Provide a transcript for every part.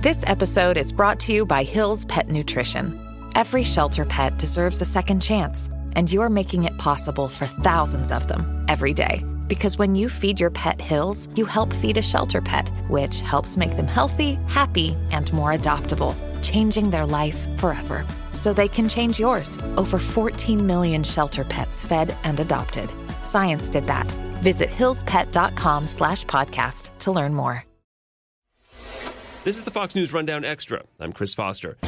This episode is brought to you by Hill's Pet Nutrition. Every shelter pet deserves a second chance, and you're making it possible for thousands of them every day. Because when you feed your pet Hill's, you help feed a shelter pet, which helps make them healthy, happy, and more adoptable, changing their life forever. So they can change yours. Over 14 million shelter pets fed and adopted. Science did that. Visit hillspet.com/podcast to learn more. This is the Fox News Rundown Extra. I'm Chris Foster.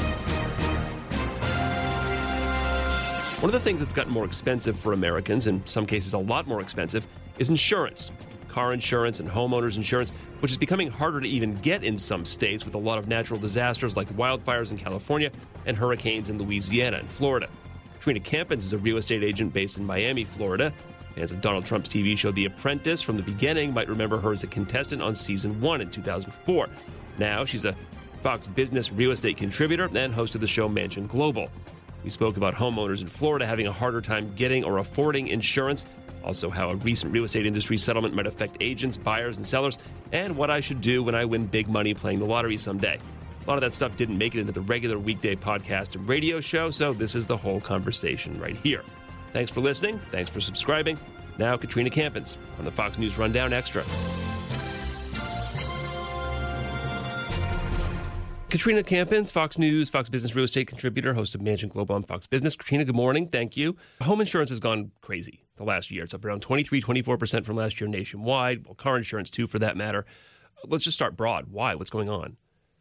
One of the things that's gotten more expensive for Americans, in some cases a lot more expensive, is insurance. Car insurance and homeowners insurance, which is becoming harder to even get in some states with a lot of natural disasters like wildfires in California and hurricanes in Louisiana and Florida. Katrina Campins is a real estate agent based in Miami, Florida. Fans of Donald Trump's TV show The Apprentice from the beginning might remember her as a contestant on season 1 in 2004. Now she's a Fox Business real estate contributor and host of the show Mansion Global. We spoke about homeowners in Florida having a harder time getting or affording insurance, also how a recent real estate industry settlement might affect agents, buyers, and sellers, and what I should do when I win big money playing the lottery someday. A lot of that stuff didn't make it into the regular weekday podcast and radio show, so this is the whole conversation right here. Thanks for listening. Thanks for subscribing. Now, Katrina Campins on the Fox News Rundown Extra. Katrina Campins, Fox News, Fox Business real estate contributor, host of Mansion Global on Fox Business. Katrina, good morning. Thank you. Home insurance has gone crazy the last year. It's up around 24% from last year nationwide. Well, car insurance, too, for that matter. Let's just start broad. Why? What's going on?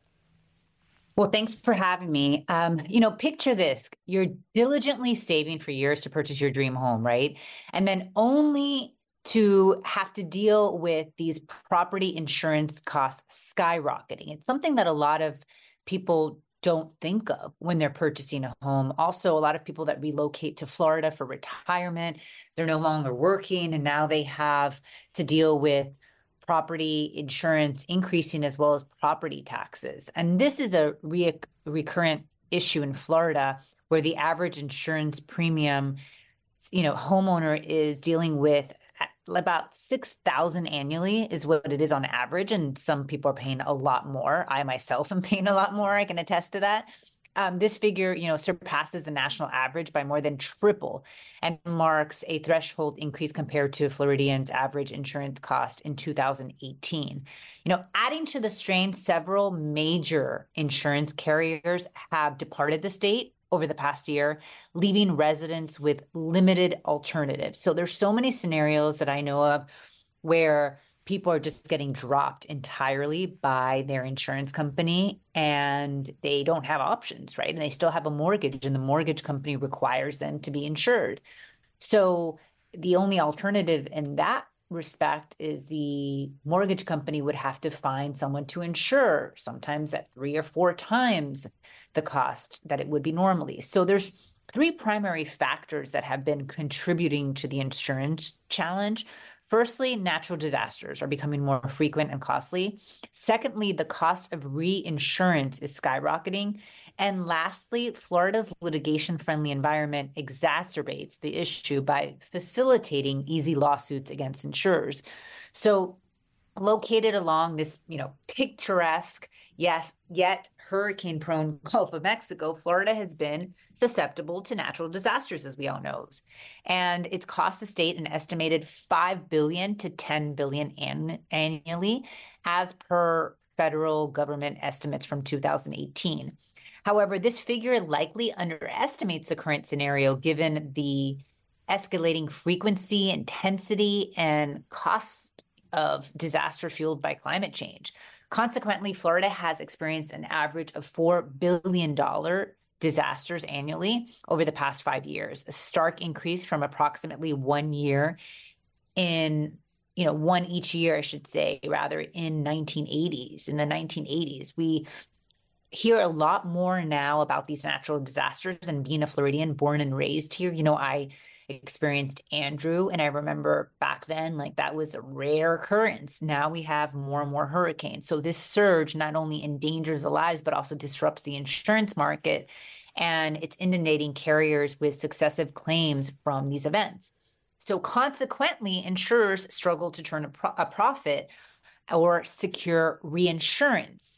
Well, thanks for having me. Picture this. You're diligently saving for years to purchase your dream home, right? And then only to have to deal with these property insurance costs skyrocketing. It's something that a lot of people don't think of when they're purchasing a home. Also, a lot of people that relocate to Florida for retirement, they're no longer working, and now they have to deal with property insurance increasing as well as property taxes. And this is a recurrent issue in Florida where the average insurance premium, homeowner is dealing with about $6,000 annually is what it is on average. And some people are paying a lot more. I myself am paying a lot more. I can attest to that. This figure, surpasses the national average by more than triple and marks a threshold increase compared to Floridians' average insurance cost in 2018. Adding to the strain, several major insurance carriers have departed the state over the past year, leaving residents with limited alternatives. So there's so many scenarios that I know of where people are just getting dropped entirely by their insurance company and they don't have options, right? And they still have a mortgage and the mortgage company requires them to be insured. So the only alternative in that respect is the mortgage company would have to find someone to insure, sometimes at 3 or 4 times the cost that it would be normally. So there's 3 primary factors that have been contributing to the insurance challenge. Firstly, natural disasters are becoming more frequent and costly. Secondly, the cost of reinsurance is skyrocketing. And lastly, Florida's litigation-friendly environment exacerbates the issue by facilitating easy lawsuits against insurers. So located along this, picturesque, yes, yet hurricane-prone Gulf of Mexico, Florida has been susceptible to natural disasters, as we all know. And it's cost the state an estimated $5 billion to $10 billion annually, as per federal government estimates from 2018. However, this figure likely underestimates the current scenario given the escalating frequency, intensity, and cost of disaster fueled by climate change. Consequently, Florida has experienced an average of $4 billion disasters annually over the past 5 years, a stark increase from approximately 1 year one each year, I should say, rather in the 1980s. We hear a lot more now about these natural disasters, and being a Floridian born and raised here, I experienced Andrew, and I remember back then, that was a rare occurrence. Now we have more and more hurricanes. So this surge not only endangers the lives, but also disrupts the insurance market, and it's inundating carriers with successive claims from these events. So consequently, insurers struggle to turn a profit or secure reinsurance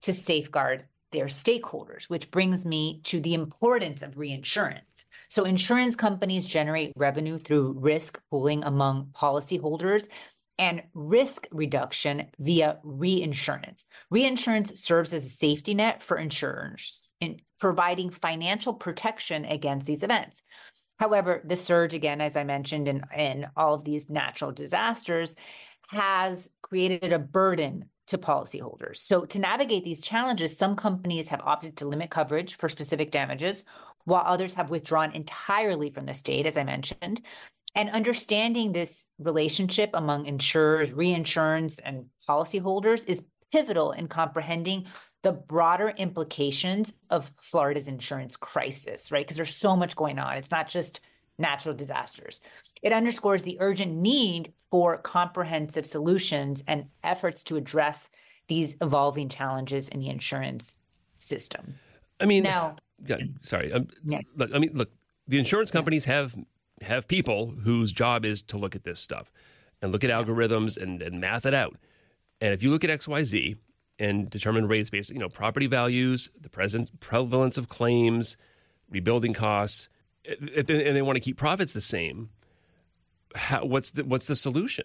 to safeguard their stakeholders, which brings me to the importance of reinsurance. So insurance companies generate revenue through risk pooling among policyholders and risk reduction via reinsurance. Reinsurance serves as a safety net for insurers in providing financial protection against these events. However, the surge, again, as I mentioned, in all of these natural disasters has created a burden to policyholders. So to navigate these challenges, some companies have opted to limit coverage for specific damages, while others have withdrawn entirely from the state, as I mentioned. And understanding this relationship among insurers, reinsurance, and policyholders is pivotal in comprehending the broader implications of Florida's insurance crisis, right? Because there's so much going on. It's not just natural disasters. It underscores the urgent need for comprehensive solutions and efforts to address these evolving challenges in the insurance system. I mean, now, sorry. Look, the insurance companies have people whose job is to look at this stuff and look at algorithms and math it out. And if you look at XYZ and determine rates based, property values, the prevalence of claims, rebuilding costs, and they want to keep profits the same, what's the solution?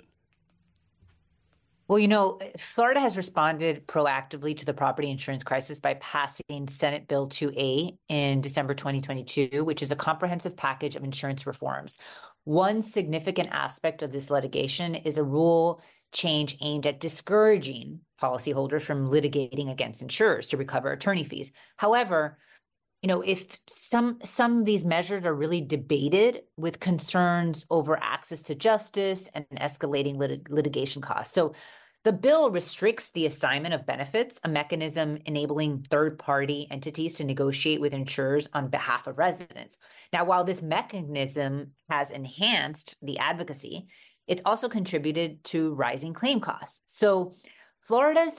Well, Florida has responded proactively to the property insurance crisis by passing Senate Bill 2A in December 2022, which is a comprehensive package of insurance reforms. One significant aspect of this litigation is a rule change aimed at discouraging policyholders from litigating against insurers to recover attorney fees. However, if some of these measures are really debated with concerns over access to justice and escalating litigation costs. So the bill restricts the assignment of benefits, a mechanism enabling third-party entities to negotiate with insurers on behalf of residents. Now, while this mechanism has enhanced the advocacy, it's also contributed to rising claim costs. So Florida's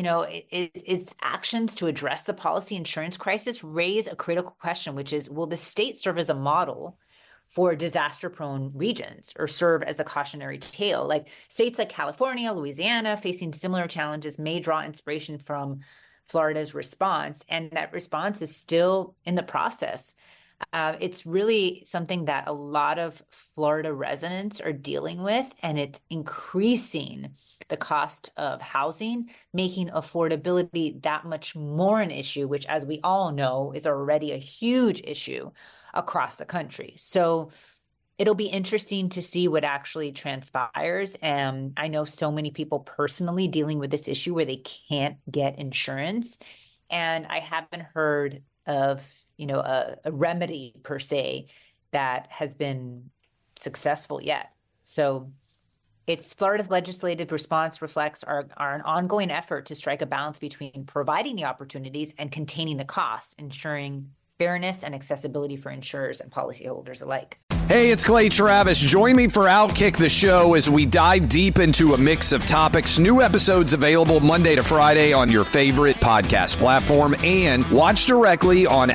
its actions to address the policy insurance crisis raise a critical question, which is, will the state serve as a model for disaster-prone regions or serve as a cautionary tale? Like states like California, Louisiana, facing similar challenges may draw inspiration from Florida's response, and that response is still in the process. It's really something that a lot of Florida residents are dealing with, and it's increasing the cost of housing, making affordability that much more an issue, which, as we all know, is already a huge issue across the country. So it'll be interesting to see what actually transpires. And I know so many people personally dealing with this issue where they can't get insurance. And I haven't heard of a remedy per se that has been successful yet. So Florida's legislative response reflects our ongoing effort to strike a balance between providing the opportunities and containing the costs, ensuring fairness and accessibility for insurers and policyholders alike. Hey, it's Clay Travis. Join me for Outkick the Show as we dive deep into a mix of topics. New episodes available Monday to Friday on your favorite podcast platform, and watch directly on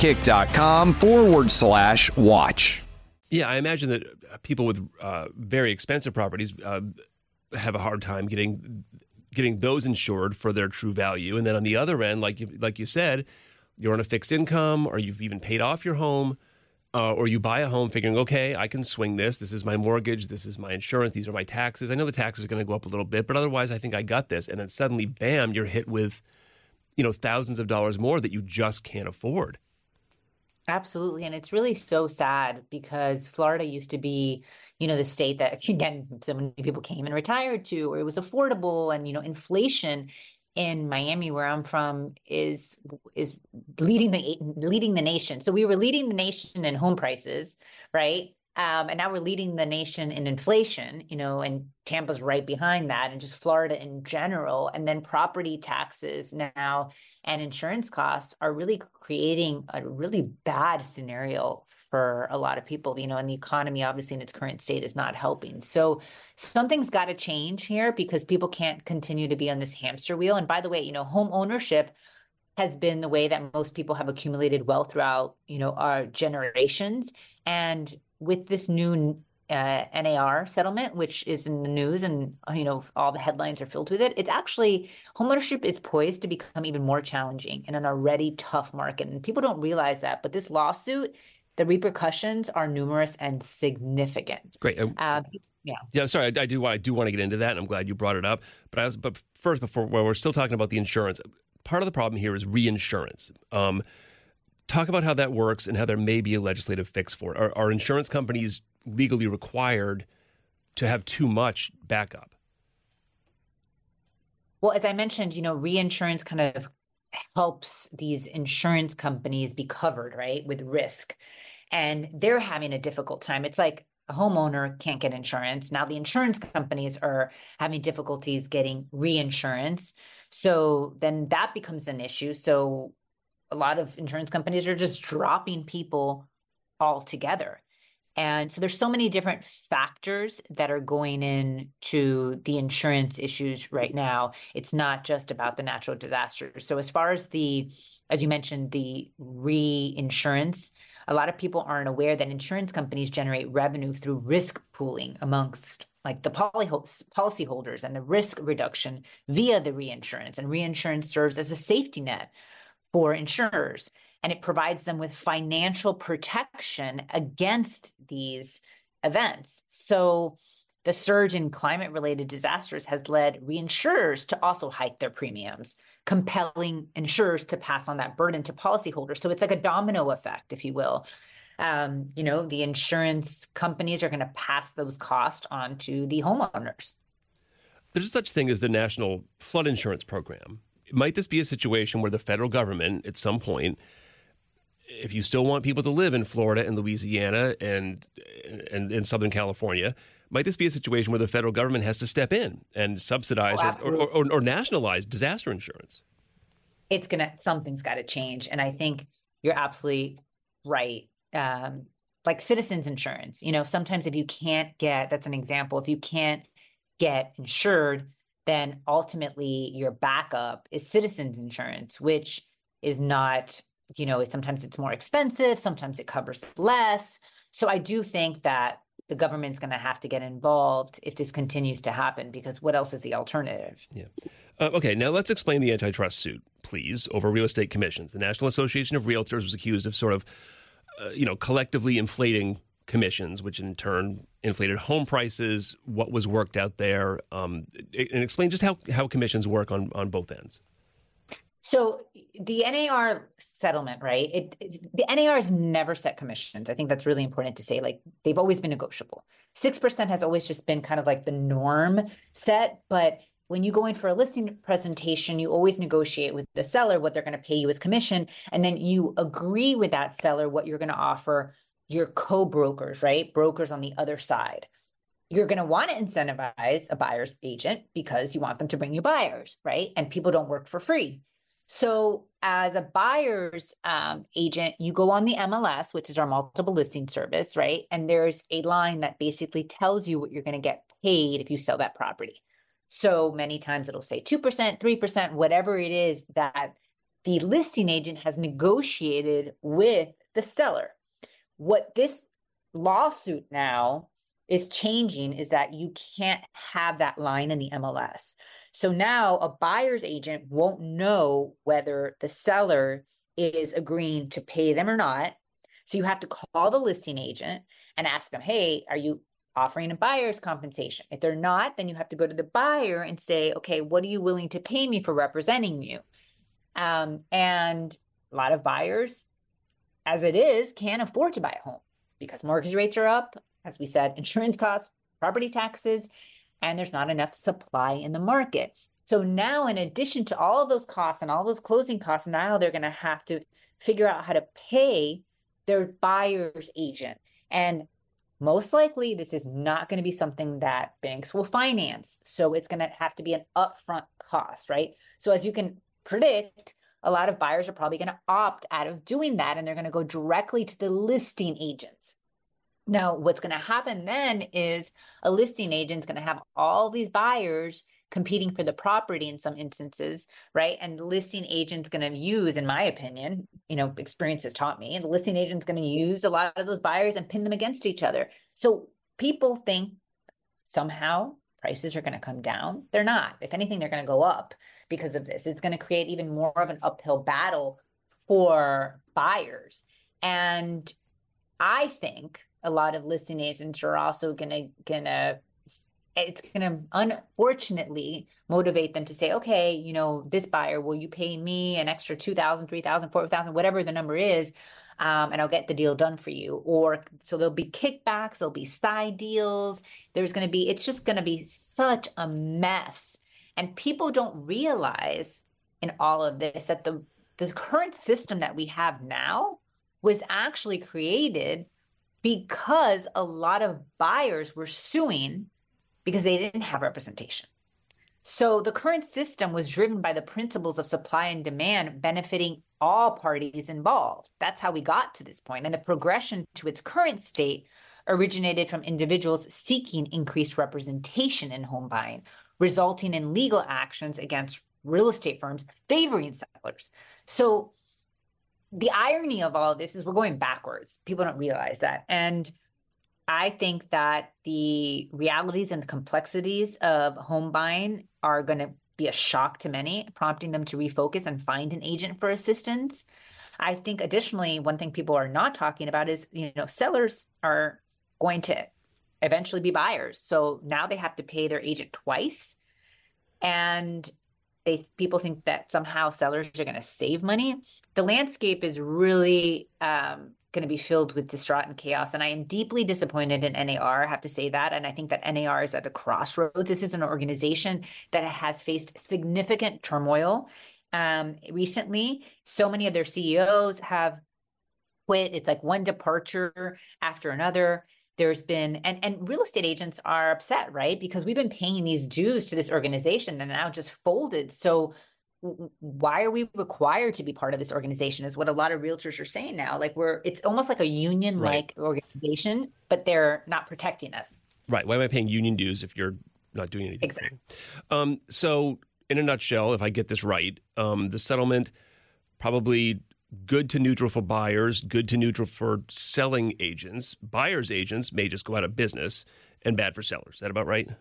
outkick.com/watch. Yeah, I imagine that people with very expensive properties have a hard time getting those insured for their true value. And then on the other end, like you said, you're on a fixed income, or you've even paid off your home. Or you buy a home thinking, okay, I can swing this. This is my mortgage. This is my insurance. These are my taxes. I know the taxes are going to go up a little bit, but otherwise I think I got this. And then suddenly, bam, you're hit with, thousands of dollars more that you just can't afford. Absolutely. And it's really so sad because Florida used to be, the state that, again, so many people came and retired to, where it was affordable, and, inflation in Miami, where I'm from, is leading the nation. So we were leading the nation in home prices, right? And now we're leading the nation in inflation, and Tampa's right behind that, and just Florida in general. And then property taxes now and insurance costs are really creating a really bad scenario for a lot of people, and the economy, obviously, in its current state is not helping. So something's got to change here, because people can't continue to be on this hamster wheel. And by the way, home ownership has been the way that most people have accumulated wealth throughout, our generations. And with this new NAR settlement, which is in the news and, all the headlines are filled with it. It's actually, homeownership is poised to become even more challenging in an already tough market. And people don't realize that, but this lawsuit, the repercussions are numerous and significant. Great. Yeah. Sorry, I do want to get into that, and I'm glad you brought it up. But first, we're still talking about the insurance. Part of the problem here is reinsurance. Talk about how that works and how there may be a legislative fix for it. Are insurance companies legally required to have too much backup? Well, as I mentioned, reinsurance kind of helps these insurance companies be covered, right, with risk. And they're having a difficult time. It's like a homeowner can't get insurance. Now the insurance companies are having difficulties getting reinsurance. So then that becomes an issue. So a lot of insurance companies are just dropping people altogether. And so there's so many different factors that are going into the insurance issues right now. It's not just about the natural disasters. So as far as as you mentioned, the reinsurance, a lot of people aren't aware that insurance companies generate revenue through risk pooling amongst like the policyholders and the risk reduction via the reinsurance. And reinsurance serves as a safety net for insurers, and it provides them with financial protection against these events. So the surge in climate-related disasters has led reinsurers to also hike their premiums, compelling insurers to pass on that burden to policyholders. So it's like a domino effect, if you will. The insurance companies are going to pass those costs on to the homeowners. There's such thing as the National Flood Insurance Program. Might this be a situation where the federal government, at some point, if you still want people to live in Florida and Louisiana and in Southern California, might this be a situation where the federal government has to step in and subsidize or nationalize disaster insurance? Something's got to change. And I think you're absolutely right. Like citizens insurance, sometimes if you can't that's an example. If you can't get insured, then ultimately your backup is citizens insurance, which is not, sometimes it's more expensive, sometimes it covers less. So I do think that the government's going to have to get involved if this continues to happen, because what else is the alternative? Yeah. Okay, now let's explain the antitrust suit, please, over real estate commissions. The National Association of Realtors was accused of sort of, collectively inflating commissions, which in turn inflated home prices. What was worked out there? And explain just how commissions work on both ends. So the NAR settlement, right? The NAR has never set commissions. I think that's really important to say. Like, they've always been negotiable. 6% has always just been kind of like the norm set. But when you go in for a listing presentation, you always negotiate with the seller what they're going to pay you as commission. And then you agree with that seller what you're going to offer your co-brokers, right? Brokers on the other side. You're going to want to incentivize a buyer's agent because you want them to bring you buyers, right? And people don't work for free. So as a buyer's agent, you go on the MLS, which is our multiple listing service, right? And there's a line that basically tells you what you're going to get paid if you sell that property. So many times it'll say 2%, 3%, whatever it is that the listing agent has negotiated with the seller. What this lawsuit now is changing is that you can't have that line in the MLS. So now a buyer's agent won't know whether the seller is agreeing to pay them or not. So you have to call the listing agent and ask them, hey, are you offering a buyer's compensation? If they're not, then you have to go to the buyer and say, okay, what are you willing to pay me for representing you? And a lot of buyers, as it is, can't afford to buy a home because mortgage rates are up, as we said, insurance costs, property taxes, and there's not enough supply in the market. So now, in addition to all of those costs and all those closing costs, now they're going to have to figure out how to pay their buyer's agent. And most likely, this is not going to be something that banks will finance. So it's going to have to be an upfront cost, right? So as you can predict, a lot of buyers are probably going to opt out of doing that, and they're going to go directly to the listing agents. Now, what's going to happen then is a listing agent is going to have all these buyers competing for the property in some instances, right? And the listing agent's going to use, in my opinion, experience has taught me, the listing agent's going to use a lot of those buyers and pin them against each other. So people think somehow prices are going to come down. They're not. If anything, they're going to go up because of this. It's going to create even more of an uphill battle for buyers. And I think a lot of listing agents are also it's going to unfortunately motivate them to say, okay, you know, this buyer, will you pay me an extra $2,000, $3,000, $4,000, whatever the number is, and I'll get the deal done for you. Or so there'll be kickbacks, there'll be side deals. It's just going to be such a mess. And people don't realize in all of this that the current system that we have now was actually created because a lot of buyers were suing because they didn't have representation. So the current system was driven by the principles of supply and demand benefiting all parties involved. That's how we got to this point. And the progression to its current state originated from individuals seeking increased representation in home buying, resulting in legal actions against real estate firms favoring sellers. So the irony of all of this is we're going backwards. People don't realize that. And I think that the realities and the complexities of home buying are going to be a shock to many, prompting them to refocus and find an agent for assistance. I think additionally, one thing people are not talking about is, you know, sellers are going to eventually be buyers. So now they have to pay their agent twice. And people think that somehow sellers are going to save money. The landscape is really going to be filled with distraught and chaos. And I am deeply disappointed in NAR, I have to say that. And I think that NAR is at a crossroads. This is an organization that has faced significant turmoil recently. So many of their CEOs have quit. It's like one departure after another. There's been, and real estate agents are upset, right? Because we've been paying these dues to this organization and now just folded. So why are we required to be part of this organization is what a lot of realtors are saying now. Like it's almost like a union-like organization, but they're not protecting us. Right. Why am I paying union dues if you're not doing anything? Exactly. So in a nutshell, if I get this right, the settlement probably good to neutral for buyers, good to neutral for selling agents. Buyers' agents may just go out of business, and bad for sellers. Is that about right?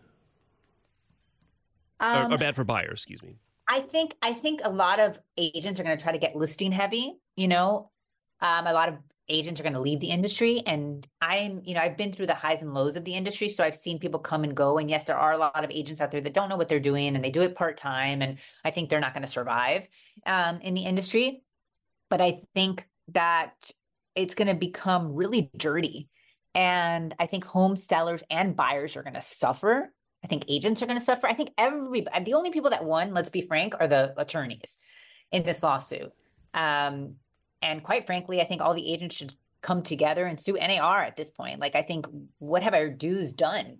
Or bad for buyers, excuse me. I think a lot of agents are going to try to get listing heavy. You know, a lot of agents are going to leave the industry, and I've been through the highs and lows of the industry, so I've seen people come and go. And yes, there are a lot of agents out there that don't know what they're doing, and they do it part time, and I think they're not going to survive in the industry. But I think that it's going to become really dirty, and I think home sellers and buyers are going to suffer. I think agents are going to suffer. I think the only people that won, let's be frank, are the attorneys in this lawsuit. And quite frankly, I think all the agents should come together and sue NAR at this point. Like, I think what have our dues done?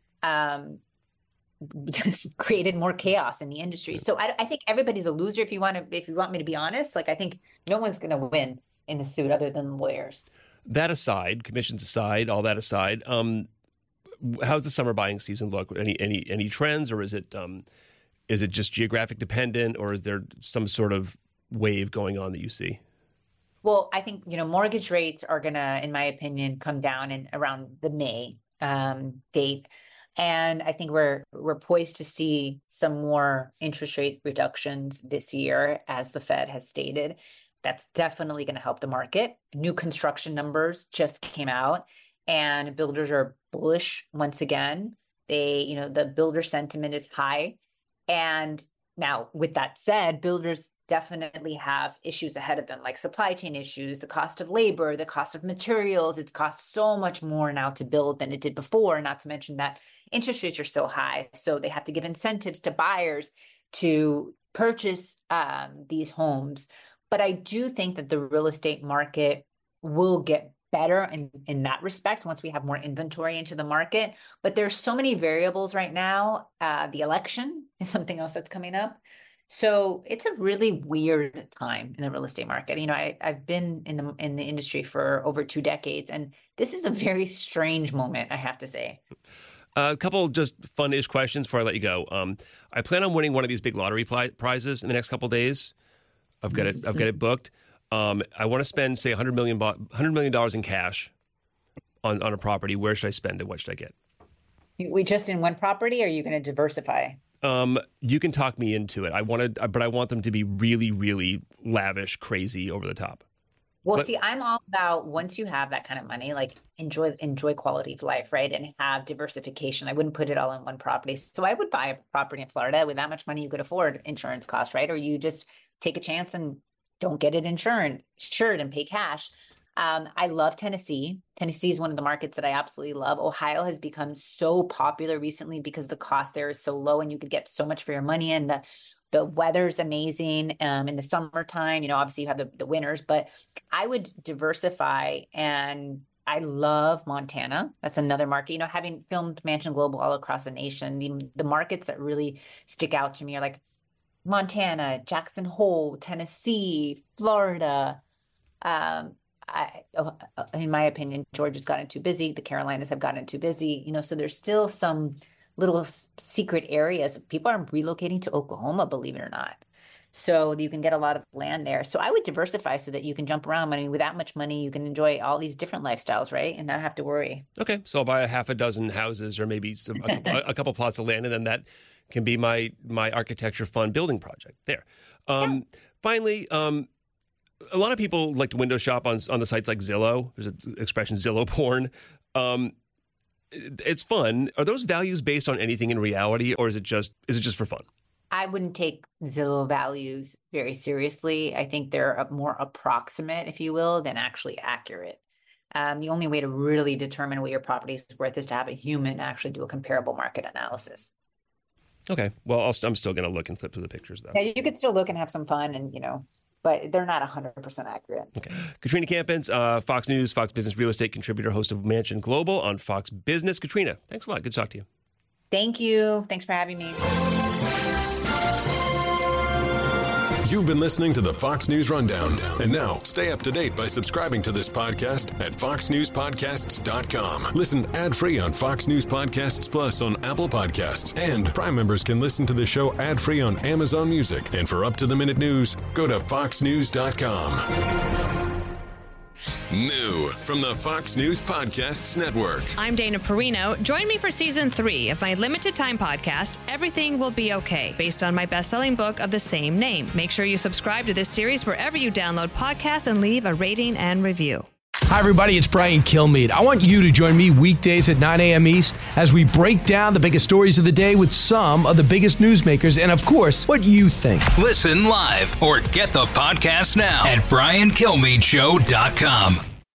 Just created more chaos in the industry. So I think everybody's a loser. If you want me to be honest, like, I think no one's going to win in the suit other than the lawyers. That aside, commissions aside, all that aside, how's the summer buying season look? Any trends, or is it just geographic dependent, or is there some sort of wave going on that you see? Well, I think, mortgage rates are going to, in my opinion, come down in around the May date. And I think we're poised to see some more interest rate reductions this year, as the Fed has stated. That's definitely going to help the market. New construction numbers just came out, and builders are bullish once again. The builder sentiment is high. And now, with that said, builders definitely have issues ahead of them, like supply chain issues, the cost of labor, the cost of materials. It's cost so much more now to build than it did before, not to mention that interest rates are so high. So they have to give incentives to buyers to purchase these homes. But I do think that the real estate market will get better in that respect once we have more inventory into the market. But there's so many variables right now. The election is something else that's coming up. So it's a really weird time in the real estate market. I've been in the industry for over 2 decades, and this is a very strange moment, I have to say. A couple just fun-ish questions before I let you go. I plan on winning one of these big lottery prizes in the next couple of days. I've got it booked. I want to spend, say, $100 million in cash on a property. Where should I spend it? What should I get? We just in one property, or are you going to diversify? You can talk me into it. But I want them to be really, really lavish, crazy, over the top. Well, see, I'm all about once you have that kind of money, like enjoy quality of life, right? And have diversification. I wouldn't put it all in one property. So I would buy a property in Florida with that much money you could afford insurance costs, right? Or you just take a chance and don't get it insured and pay cash. I love Tennessee. Tennessee is one of the markets that I absolutely love. Ohio has become so popular recently because the cost there is so low and you could get so much for your money, and the weather's amazing in the summertime. You know, obviously you have the winters, but I would diversify. And I love Montana. That's another market. You know, having filmed Mansion Global all across the nation, the markets that really stick out to me are like Montana, Jackson Hole, Tennessee, Florida. In my opinion, Georgia's gotten too busy. The Carolinas have gotten too busy. You know, so there's still some little secret areas. People are relocating to Oklahoma, believe it or not. So you can get a lot of land there. So I would diversify so that you can jump around. I mean, with that much money, you can enjoy all these different lifestyles, right? And not have to worry. Okay. So I'll buy a half a dozen houses or maybe a couple plots of land, and then that can be my architecture fund building project there. Finally, a lot of people like to window shop on the sites like Zillow. There's an expression, Zillow porn. It's fun. Are those values based on anything in reality, or is it just for fun? I wouldn't take Zillow values very seriously. I think they're more approximate, if you will, than actually accurate. The only way to really determine what your property is worth is to have a human actually do a comparable market analysis. Okay. Well, I'm still going to look and flip through the pictures, though. Yeah, you could still look and have some fun, and but they're not 100% accurate. Okay. Katrina Campins, Fox News, Fox Business real estate contributor, host of Mansion Global on Fox Business. Katrina, thanks a lot. Good to talk to you. Thank you. Thanks for having me. You've been listening to the Fox News Rundown. And now, stay up to date by subscribing to this podcast at foxnewspodcasts.com. Listen ad-free on Fox News Podcasts Plus on Apple Podcasts. And Prime members can listen to the show ad-free on Amazon Music. And for up-to-the-minute news, go to foxnews.com. New from the Fox News Podcasts Network. I'm Dana Perino. Join me for Season 3 of my limited-time podcast, Everything Will Be Okay, based on my best-selling book of the same name. Make sure you subscribe to this series wherever you download podcasts and leave a rating and review. Hi, everybody. It's Brian Kilmeade. I want you to join me weekdays at 9 a.m. East as we break down the biggest stories of the day with some of the biggest newsmakers and, of course, what you think. Listen live or get the podcast now at BrianKilmeadShow.com.